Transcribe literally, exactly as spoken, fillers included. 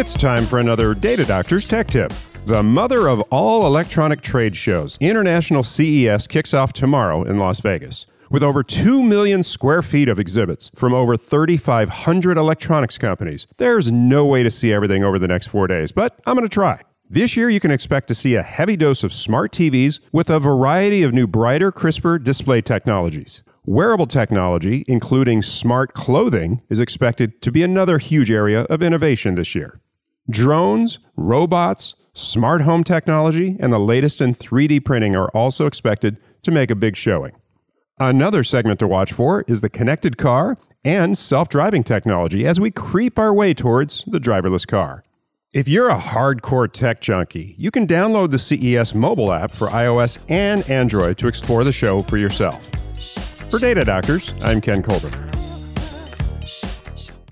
It's time for another Data Doctor's Tech Tip. The mother of all electronic trade shows, International C E S kicks off tomorrow in Las Vegas. With over two million square feet of exhibits from over thirty-five hundred electronics companies, there's no way to see everything over the next four days, but I'm going to try. This year, you can expect to see a heavy dose of smart T Vs with a variety of new brighter, crisper display technologies. Wearable technology, including smart clothing, is expected to be another huge area of innovation this year. Drones, robots, smart home technology, and the latest in three D printing are also expected to make a big showing. Another segment to watch for is the connected car and self-driving technology as we creep our way towards the driverless car. If you're a hardcore tech junkie, you can download the C E S mobile app for iOS and Android to explore the show for yourself. For Data Doctors, I'm Ken Colbert.